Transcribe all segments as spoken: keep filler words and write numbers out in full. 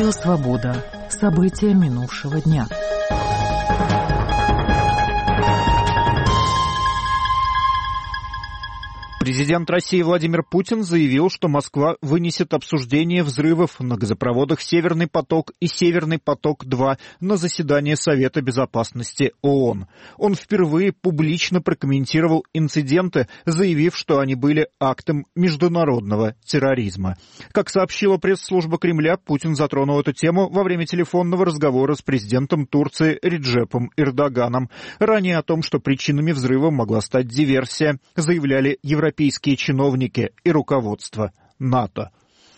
Радио «Свобода». События минувшего дня. Президент России Владимир Путин заявил, что Москва вынесет обсуждение взрывов на газопроводах «Северный поток» и «Северный поток-два» на заседание Совета безопасности ООН. Он впервые публично прокомментировал инциденты, заявив, что они были актом международного терроризма. Как сообщила пресс-служба Кремля, Путин затронул эту тему во время телефонного разговора с президентом Турции Реджепом Эрдоганом. Ранее о том, что причинами взрыва могла стать диверсия, заявляли европейские Европейские чиновники и руководство НАТО.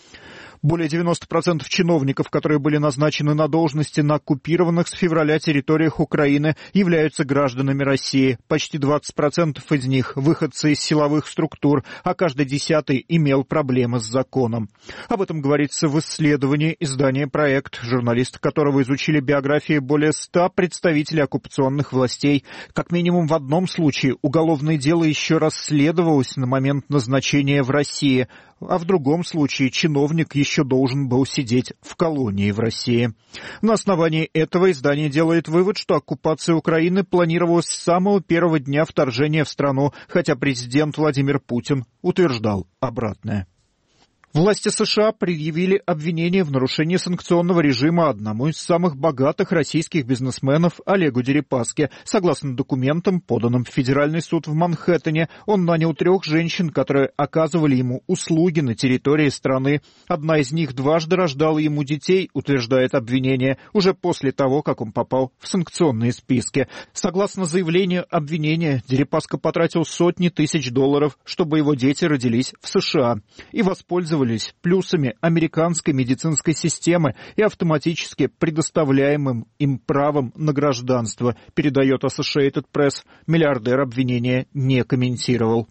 Более девяносто процентов чиновников, которые были назначены на должности на оккупированных с февраля территориях Украины, являются гражданами России. Почти двадцать процентов из них – выходцы из силовых структур, а каждый десятый имел проблемы с законом. Об этом говорится в исследовании издания «Проект», журналисты которого изучили биографии более ста представителей оккупационных властей. Как минимум в одном случае уголовное дело еще расследовалось на момент назначения в России, а в другом случае чиновник еще должен был сидеть в колонии в России. На основании этого издание делает вывод, что оккупация Украины планировалась с самого первого дня вторжения в страну, хотя президент Владимир Путин утверждал обратное. Власти США предъявили обвинение в нарушении санкционного режима одному из самых богатых российских бизнесменов Олегу Дерипаске. Согласно документам, поданным в Федеральный суд в Манхэттене, он нанял трех женщин, которые оказывали ему услуги на территории страны. Одна из них дважды рождала ему детей, утверждает обвинение, уже после того, как он попал в санкционные списки. Согласно заявлению обвинения, Дерипаска потратил сотни тысяч долларов, чтобы его дети родились в США, и воспользовались плюсами американской медицинской системы и автоматически предоставляемым им правом на гражданство, передает Associated Press. Миллиардер обвинения не комментировал.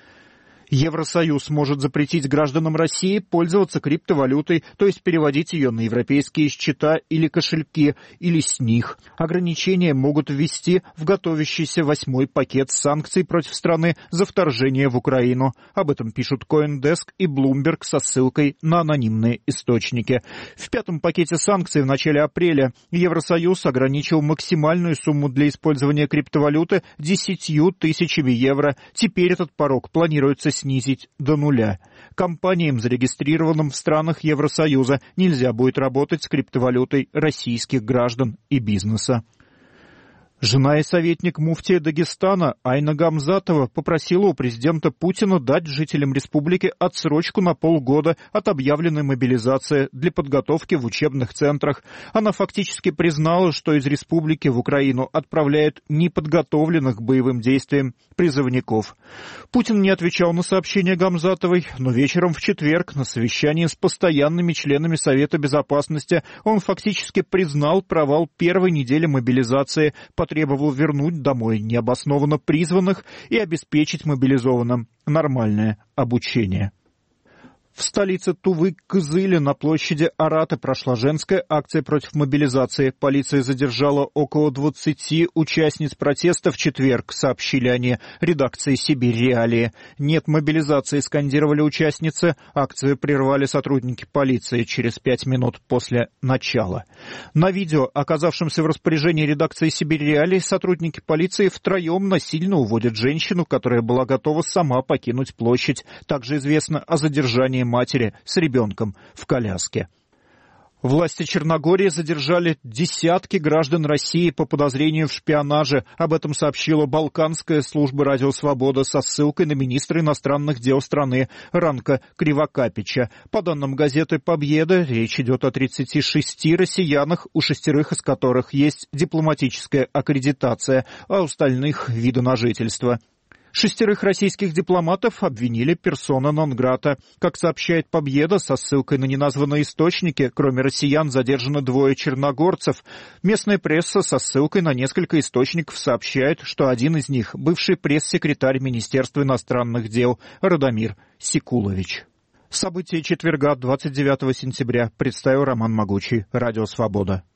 Евросоюз может запретить гражданам России пользоваться криптовалютой, то есть переводить ее на европейские счета или кошельки, или с них. Ограничения могут ввести в готовящийся восьмой пакет санкций против страны за вторжение в Украину. Об этом пишут CoinDesk и Bloomberg со ссылкой на анонимные источники. В пятом пакете санкций в начале апреля Евросоюз ограничил максимальную сумму для использования криптовалюты десятью тысячами евро. Теперь этот порог планируется снизить до нуля. Компаниям, зарегистрированным в странах Евросоюза, нельзя будет работать с криптовалютой российских граждан и бизнеса. Жена и советник муфтия Дагестана Айна Гамзатова попросила у президента Путина дать жителям республики отсрочку на полгода от объявленной мобилизации для подготовки в учебных центрах. Она фактически признала, что из республики в Украину отправляют неподготовленных к боевым действиям призывников. Путин не отвечал на сообщения Гамзатовой, но вечером в четверг на совещании с постоянными членами Совета Безопасности он фактически признал провал первой недели мобилизации, потребовал вернуть домой необоснованно призванных и обеспечить мобилизованным нормальное обучение. В столице Тувы, Кызыле, на площади Араты прошла женская акция против мобилизации. Полиция задержала около двадцати участниц протеста в четверг, сообщили они редакции «Сибирь Реалии». «Нет мобилизации», скандировали участницы. Акцию прервали сотрудники полиции через пять минут после начала. На видео, оказавшемся в распоряжении редакции «Сибирь Реалии», сотрудники полиции втроем насильно уводят женщину, которая была готова сама покинуть площадь. Также известно о задержании матери с ребенком в коляске. Власти Черногории задержали десятки граждан России по подозрению в шпионаже. Об этом сообщила Балканская служба «Радио Свобода» со ссылкой на министра иностранных дел страны Ранка Кривокапича. По данным газеты «Победа», речь идет о тридцати шести россиянах, у шестерых из которых есть дипломатическая аккредитация, а у остальных — виды на жительство. Шестерых российских дипломатов обвинили персона нон-грата. Как сообщает «Победа» со ссылкой на неназванные источники, кроме россиян задержаны двое черногорцев. Местная пресса со ссылкой на несколько источников сообщает, что один из них — бывший пресс-секретарь Министерства иностранных дел Радомир Секулович. События четверга, двадцать девятого сентября, представил Роман Могучий, Радио Свобода.